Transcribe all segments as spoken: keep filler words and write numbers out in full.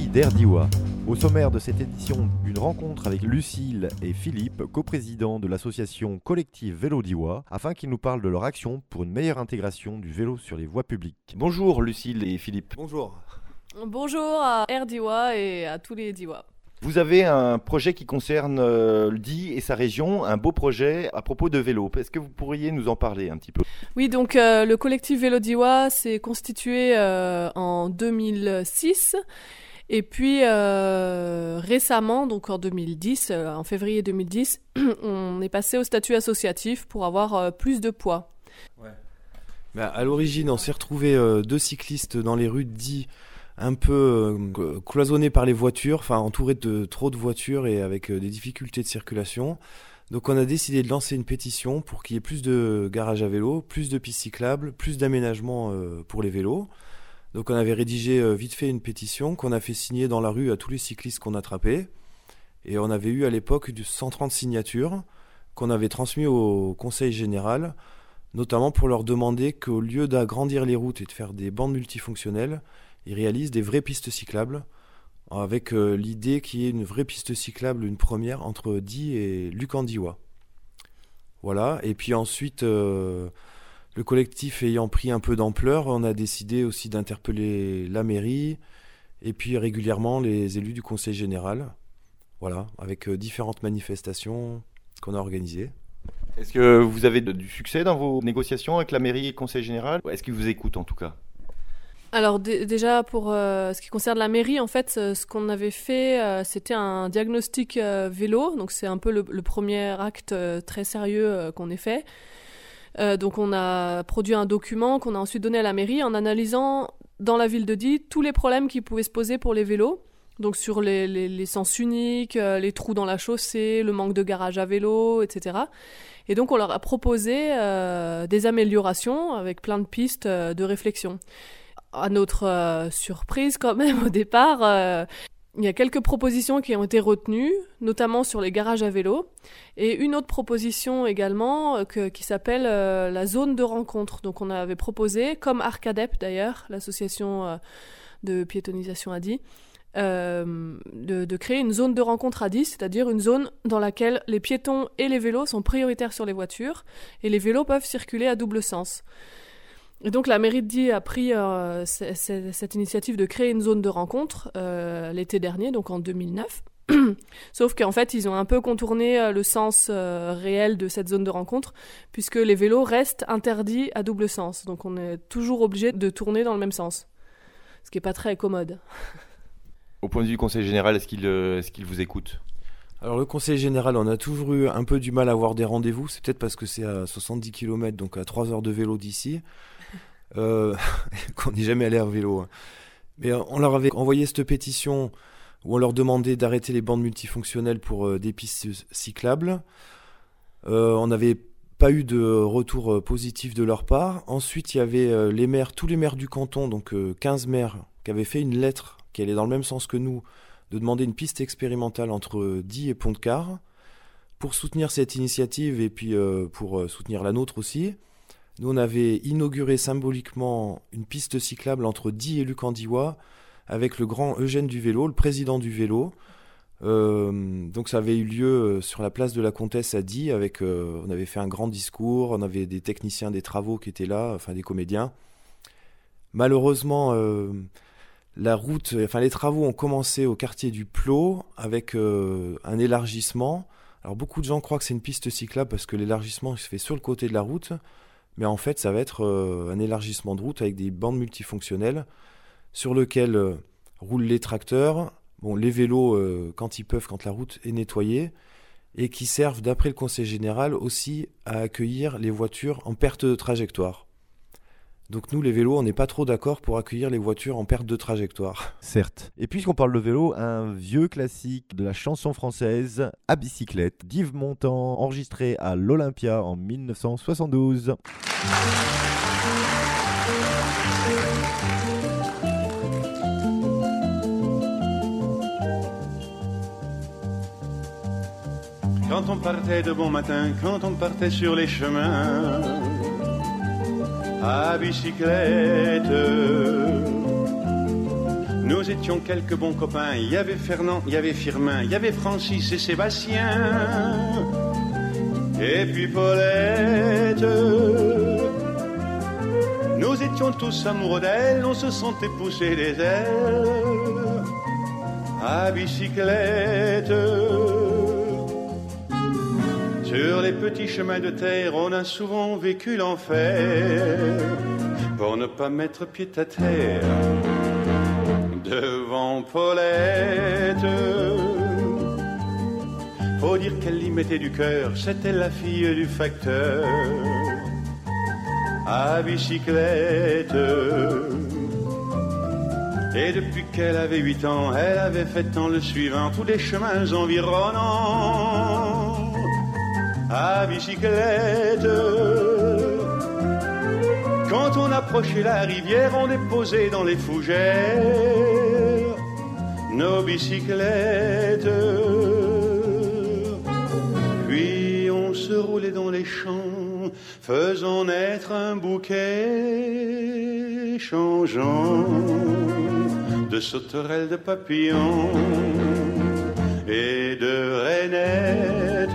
d'Air d'Iwa. Au sommaire de cette édition, une rencontre avec Lucille et Philippe, coprésidents de l'association collective Vélo d'Iwa, afin qu'ils nous parlent de leur action pour une meilleure intégration du vélo sur les voies publiques. Bonjour Lucille et Philippe. Bonjour. Bonjour à Air d'Iwa et à tous les d'Iwa. Vous avez un projet qui concerne euh, l'D I et sa région, un beau projet à propos de vélo. Est-ce que vous pourriez nous en parler un petit peu ? Oui, donc euh, le collectif Vélo d'Iwa s'est constitué euh, en deux mille six et puis euh, récemment, donc en deux mille dix, euh, en février deux mille dix, on est passé au statut associatif pour avoir euh, plus de poids. Ouais. Bah, à l'origine, on s'est retrouvés euh, deux cyclistes dans les rues de Die, un peu euh, cloisonnés par les voitures, enfin entourés de trop de voitures et avec euh, des difficultés de circulation. Donc on a décidé de lancer une pétition pour qu'il y ait plus de garages à vélo, plus de pistes cyclables, plus d'aménagements euh, pour les vélos. Donc on avait rédigé euh, vite fait une pétition qu'on a fait signer dans la rue à tous les cyclistes qu'on attrapait. Et on avait eu à l'époque du cent trente signatures qu'on avait transmis au conseil général, notamment pour leur demander qu'au lieu d'agrandir les routes et de faire des bandes multifonctionnelles, ils réalisent des vraies pistes cyclables, avec euh, l'idée qu'il y ait une vraie piste cyclable, une première, entre Die et Lucandiwa. Voilà, et puis ensuite, euh, le collectif ayant pris un peu d'ampleur, on a décidé aussi d'interpeller la mairie, et puis régulièrement les élus du conseil général, voilà, avec euh, différentes manifestations qu'on a organisées. Est-ce que vous avez de, du succès dans vos négociations avec la mairie et le conseil général ? Est-ce qu'ils vous écoutent en tout cas ? Alors d- déjà pour euh, ce qui concerne la mairie, en fait, ce, ce qu'on avait fait, euh, c'était un diagnostic euh, vélo. Donc c'est un peu le, le premier acte euh, très sérieux euh, qu'on ait fait. Euh, donc on a produit un document qu'on a ensuite donné à la mairie en analysant dans la ville de Die tous les problèmes qui pouvaient se poser pour les vélos. Donc sur les, les, les sens uniques, euh, les trous dans la chaussée, le manque de garage à vélo, et cetera. Et donc on leur a proposé euh, des améliorations avec plein de pistes euh, de réflexion. À notre euh, surprise quand même au départ, euh, il y a quelques propositions qui ont été retenues, notamment sur les garages à vélo, et une autre proposition également euh, que, qui s'appelle euh, la zone de rencontre. Donc on avait proposé, comme Arcadep d'ailleurs, l'association euh, de piétonisation à Die, euh, de, de créer une zone de rencontre à Die, c'est-à-dire une zone dans laquelle les piétons et les vélos sont prioritaires sur les voitures, et les vélos peuvent circuler à double sens. Et donc la mairie de Die a pris euh, c- c- cette initiative de créer une zone de rencontre euh, l'été dernier, donc en deux mille neuf. Sauf qu'en fait, ils ont un peu contourné euh, le sens euh, réel de cette zone de rencontre, puisque les vélos restent interdits à double sens. Donc on est toujours obligé de tourner dans le même sens, ce qui n'est pas très commode. Au point de vue du conseil général, est-ce qu'il, euh, est-ce qu'il vous écoute ? Alors le conseil général, on a toujours eu un peu du mal à avoir des rendez-vous, c'est peut-être parce que c'est à soixante-dix kilomètres, donc à trois heures de vélo d'ici, euh, qu'on n'est jamais allé à vélo. Mais on leur avait envoyé cette pétition où on leur demandait d'arrêter les bandes multifonctionnelles pour euh, des pistes cyclables. Euh, on n'avait pas eu de retour euh, positif de leur part. Ensuite, il y avait euh, les maires, tous les maires du canton, donc euh, quinze maires, qui avaient fait une lettre qui allait dans le même sens que nous, de demander une piste expérimentale entre Die et Pont-de-Car pour soutenir cette initiative et puis euh, pour soutenir la nôtre aussi. Nous, on avait inauguré symboliquement une piste cyclable entre Die et Lucandiwa avec le grand Eugène du vélo, le président du vélo. Euh, donc ça avait eu lieu sur la place de la Comtesse à Die. Avec, euh, on avait fait un grand discours, on avait des techniciens des travaux qui étaient là, enfin des comédiens. Malheureusement... Euh, La route, enfin les travaux ont commencé au quartier du Plot avec euh, un élargissement. Alors beaucoup de gens croient que c'est une piste cyclable parce que l'élargissement se fait sur le côté de la route, mais en fait ça va être euh, un élargissement de route avec des bandes multifonctionnelles sur lesquelles euh, roulent les tracteurs, bon les vélos euh, quand ils peuvent, quand la route est nettoyée, et qui servent d'après le conseil général aussi à accueillir les voitures en perte de trajectoire. Donc nous, les vélos, on n'est pas trop d'accord pour accueillir les voitures en perte de trajectoire. Certes. Et puisqu'on parle de vélo, un vieux classique de la chanson française, À bicyclette, d'Yves Montand, enregistré à l'Olympia en dix-neuf cent soixante-douze. Quand on partait de bon matin, quand on partait sur les chemins à bicyclette, Nous étions quelques bons copains, il y avait Fernand, il y avait Firmin, il y avait Francis et Sébastien, et puis Paulette. Nous étions tous amoureux d'elle, on se sentait pousser les ailes à bicyclette. Sur les petits chemins de terre, on a souvent vécu l'enfer pour ne pas mettre pied à terre devant Paulette. Faut dire qu'elle y mettait du cœur, c'était la fille du facteur à bicyclette. Et depuis qu'elle avait huit ans, elle avait fait en le suivant tous les chemins environnants à bicyclette. Quand on approchait la rivière, on déposait dans les fougères nos bicyclettes. Puis on se roulait dans les champs, faisant naître un bouquet changeant de sauterelles, de papillons et de rainettes.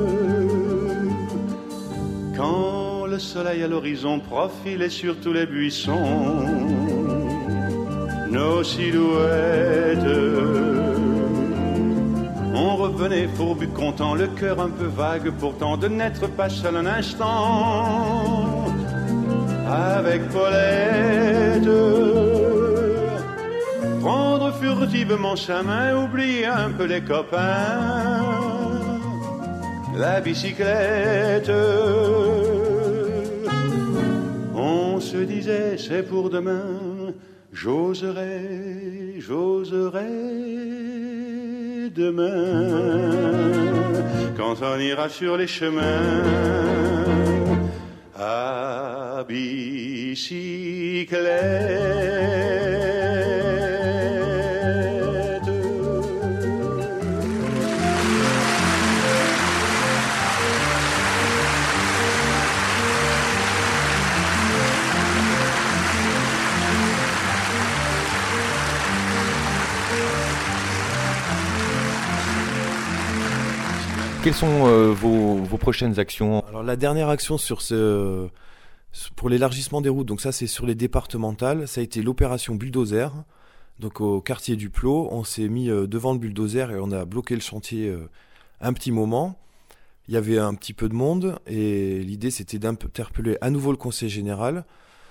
Quand le soleil à l'horizon profilait sur tous les buissons nos silhouettes, on revenait fourbu content, le cœur un peu vague pourtant, de n'être pas seul un instant avec Paulette. Prendre furtivement sa main, oublier un peu les copains, la bicyclette. On se disait c'est pour demain, j'oserai, j'oserai demain, quand on ira sur les chemins à bicyclette. Quelles sont euh, vos, vos prochaines actions ? Alors la dernière action sur ce, pour l'élargissement des routes, donc ça c'est sur les départementales, ça a été l'opération bulldozer. Donc au quartier du Plot, on s'est mis euh, devant le bulldozer et on a bloqué le chantier euh, un petit moment. Il y avait un petit peu de monde et l'idée c'était d'interpeller à nouveau le conseil général.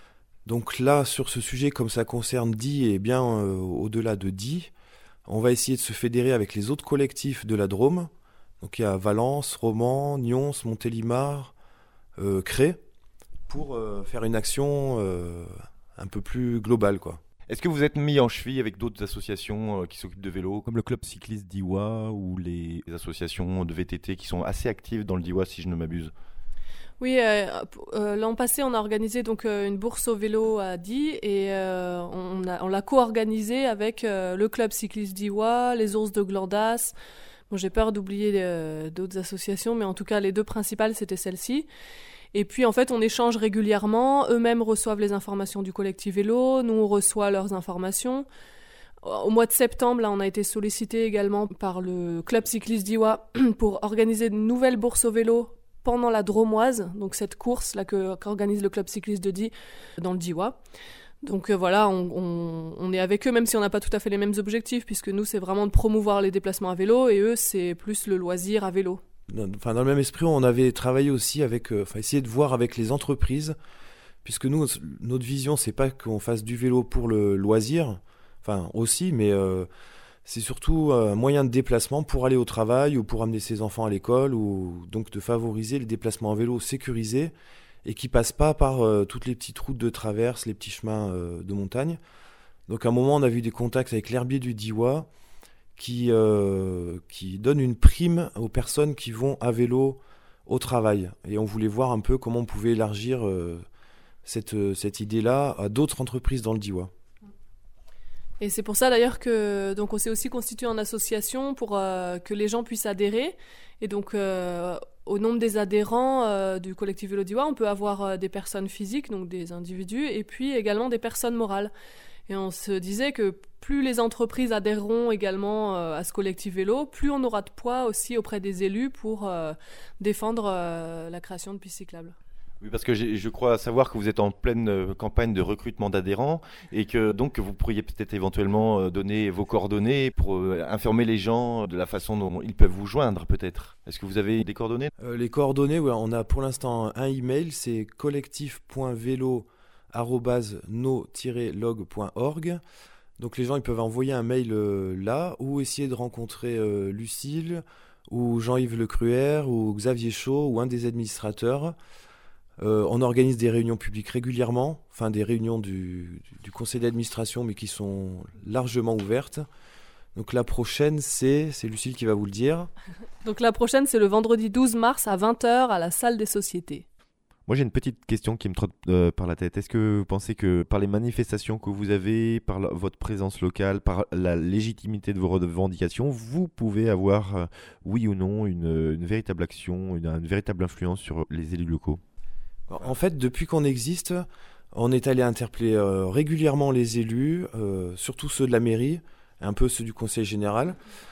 Donc là sur ce sujet, comme ça concerne Die et bien euh, au-delà de Die, on va essayer de se fédérer avec les autres collectifs de la Drôme. Donc il y a Valence, Romans, Nyons, Montélimar, euh, Cré, pour euh, faire une action euh, un peu plus globale, quoi. Est-ce que vous êtes mis en cheville avec d'autres associations euh, qui s'occupent de vélo, comme le club cycliste d'Iwa ou les associations de V T T qui sont assez actives dans le Diois, si je ne m'abuse ? Oui, euh, euh, l'an passé, on a organisé donc euh, une bourse au vélo à Die et euh, on, a, on l'a co-organisée avec euh, le club cycliste d'Iwa, les Ours de Glandas. Bon, j'ai peur d'oublier euh, d'autres associations, mais en tout cas, les deux principales, c'était celle-ci. Et puis, en fait, on échange régulièrement. Eux-mêmes reçoivent les informations du collectif vélo. Nous, on reçoit leurs informations. Au mois de septembre, là, on a été sollicité également par le club cycliste d'Iwa pour organiser de nouvelles bourses au vélo pendant la Dromoise, donc cette course là que, qu'organise le club cycliste de Die dans le Diois. Donc euh, voilà, on, on, on est avec eux, même si on n'a pas tout à fait les mêmes objectifs, puisque nous, c'est vraiment de promouvoir les déplacements à vélo, et eux, c'est plus le loisir à vélo. Enfin, dans le même esprit, on avait travaillé aussi avec, euh, enfin, essayer de voir avec les entreprises, puisque nous, notre vision, c'est pas qu'on fasse du vélo pour le loisir, enfin aussi, mais euh, c'est surtout un moyen de déplacement pour aller au travail ou pour amener ses enfants à l'école, ou donc de favoriser les déplacements à vélo sécurisés et qui passent pas par euh, toutes les petites routes de traverse, les petits chemins euh, de montagne. Donc à un moment, on a eu des contacts avec l'herbier du Diois qui, euh, qui donne une prime aux personnes qui vont à vélo au travail. Et on voulait voir un peu comment on pouvait élargir euh, cette, cette idée-là à d'autres entreprises dans le Diois. Et c'est pour ça d'ailleurs que donc on s'est aussi constitué en association pour euh, que les gens puissent adhérer. Et donc euh, au nombre des adhérents euh, du collectif Vélo Diois, on peut avoir euh, des personnes physiques, donc des individus, et puis également des personnes morales. Et on se disait que plus les entreprises adhéreront également euh, à ce collectif vélo, plus on aura de poids aussi auprès des élus pour euh, défendre euh, la création de pistes cyclables. Oui, parce que je crois savoir que vous êtes en pleine campagne de recrutement d'adhérents et que donc vous pourriez peut-être éventuellement donner vos coordonnées pour informer les gens de la façon dont ils peuvent vous joindre peut-être. Est-ce que vous avez des coordonnées ? euh, Les coordonnées, ouais, on a pour l'instant un email, c'est collectif point vélo arobase no tiret log point org. Donc les gens ils peuvent envoyer un mail euh, là ou essayer de rencontrer euh, Lucille ou Jean-Yves Lecruer ou Xavier Chaud ou un des administrateurs. Euh, on organise des réunions publiques régulièrement, enfin des réunions du, du conseil d'administration, mais qui sont largement ouvertes. Donc la prochaine, c'est, c'est Lucille qui va vous le dire. Donc la prochaine, c'est le vendredi douze mars à vingt heures à la salle des sociétés. Moi, j'ai une petite question qui me trotte euh, par la tête. Est-ce que vous pensez que par les manifestations que vous avez, par la, votre présence locale, par la légitimité de vos revendications, vous pouvez avoir, euh, oui ou non, une, une véritable action, une, une véritable influence sur les élus locaux ? En fait, depuis qu'on existe, on est allé interpeller euh, régulièrement les élus, euh, surtout ceux de la mairie, un peu ceux du conseil général.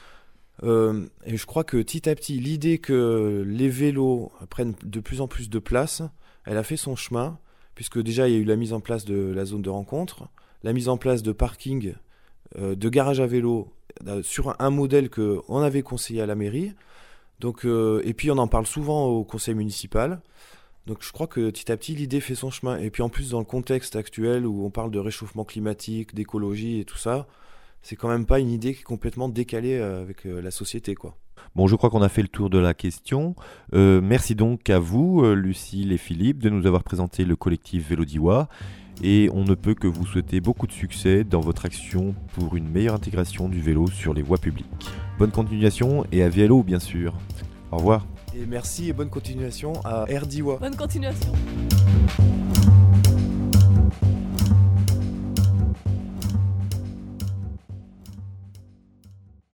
Euh, et je crois que petit à petit, l'idée que les vélos prennent de plus en plus de place, elle a fait son chemin, puisque déjà il y a eu la mise en place de la zone de rencontre, la mise en place de parking, euh, de garage à vélo, euh, sur un, un modèle qu'on avait conseillé à la mairie. Donc, euh, et puis on en parle souvent au conseil municipal. Donc je crois que petit à petit, l'idée fait son chemin. Et puis en plus, dans le contexte actuel où on parle de réchauffement climatique, d'écologie et tout ça, c'est quand même pas une idée qui est complètement décalée avec la société, quoi. Bon, je crois qu'on a fait le tour de la question. Euh, merci donc à vous, Lucille et Philippe, de nous avoir présenté le collectif Vélo Diois. Et on ne peut que vous souhaiter beaucoup de succès dans votre action pour une meilleure intégration du vélo sur les voies publiques. Bonne continuation et à vélo, bien sûr. Au revoir. Et merci et bonne continuation à Air Diois. Bonne continuation.